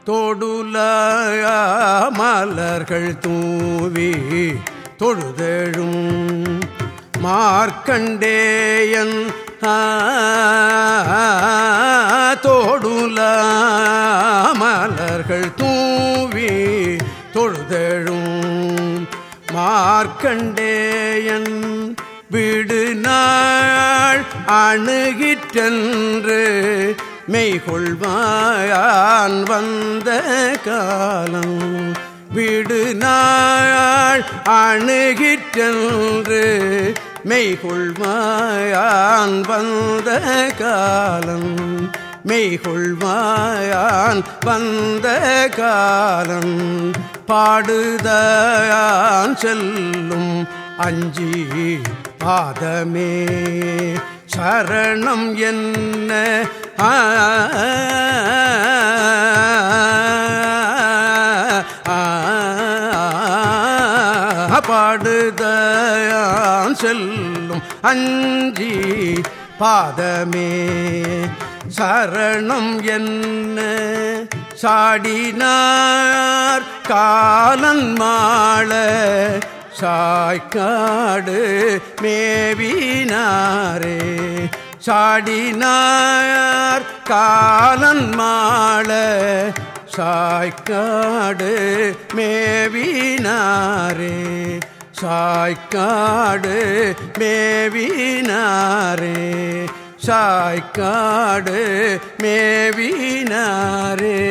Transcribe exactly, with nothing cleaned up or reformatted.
தொடுல மலர்கள் தூவி தொழுதெழும் மார்க்கண்டேயன் தொடுல மலர்கள் தூவி தொழுதெழும் மார்க்கண்டேயன் விடு நாள் அணுகிற்றென்று மெய்கொள்வாயான் வந்த காலம் விடு நாள் அணுகிற்றென்று மெய்கொள்வாயான் வந்த காலம் மெய்கொள்வாயான் வந்த காலம் பாடுதான் செல்லும் அஞ்சி பாதமே சரணம் என்ன பாடுதான் செல்லும் அஞ்சி பாதமே சரணம் என்ன சாடினார் காலன் மாள சாய்க்காடு மேவினாரே சாடினார் காலன் மாள சாய்க்காடு மேவினாரே சாய்க்காடு மேவினாரே சாய்க்காடு மேவினாரே.